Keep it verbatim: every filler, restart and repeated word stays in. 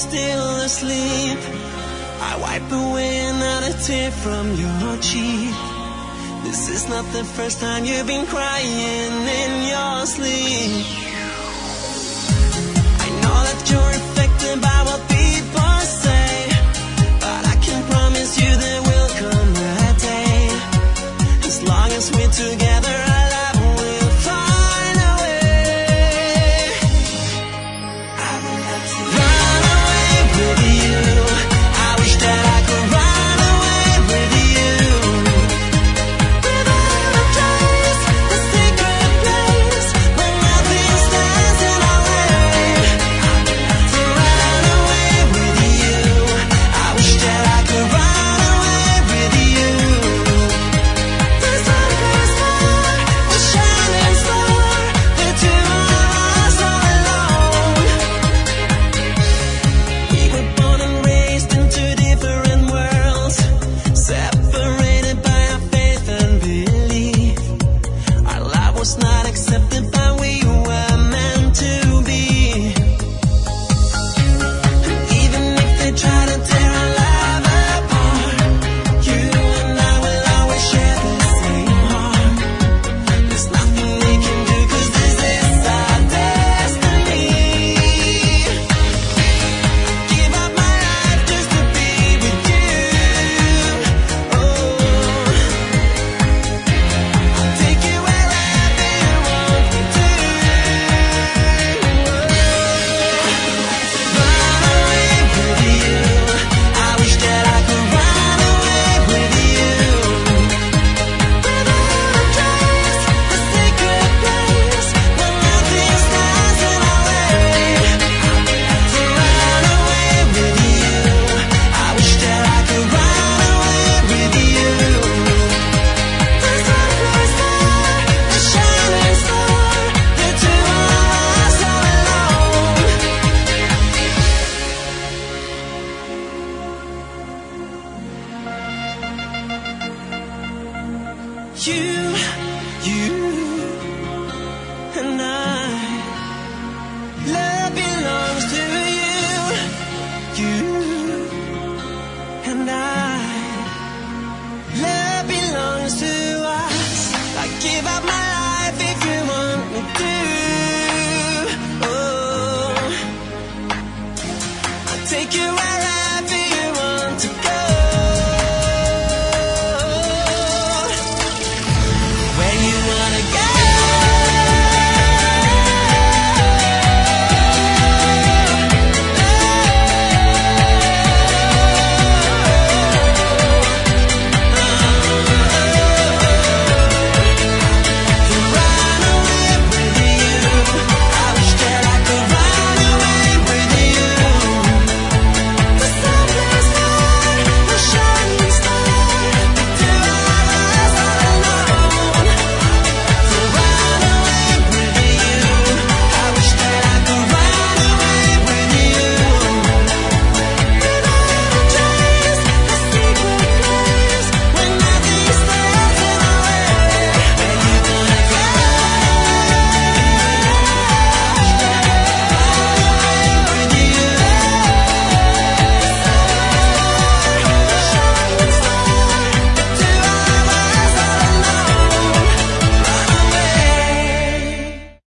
still asleep. I wipe away another tear from your cheek. This is not the first time you've been crying in your sleep. I know that you're affected by what people say, but I can promise you there will come a day. As long as we're together, our love will find a way. I would love to run away with you. I wish that I could run away with you. Without a trace, a secret place where nothing stands in our way. I would love to run away with you. I wish that I could run away with you. The sun goes down, a shining star, the two of us all alone. We were born and raised in two different worlds, separated by our faith and belief. Our love was not accepted, but we were meant to be. And even if they try to tear our love apart, you and I will always share the same heart. There's nothing we can do, 'cause this is our destiny. Give up my life just to be with you. Oh, I'll take you wherever you want me to. Run away with you. I wish that I could run away with you. Without a trace, a secret place where nothing stands in our way. I would love to run away with you. I wish that I could run away with you. The sun goes down, a shining star, the two of us all alone. You, you, and I. Love belongs to you, you, and I. Love belongs to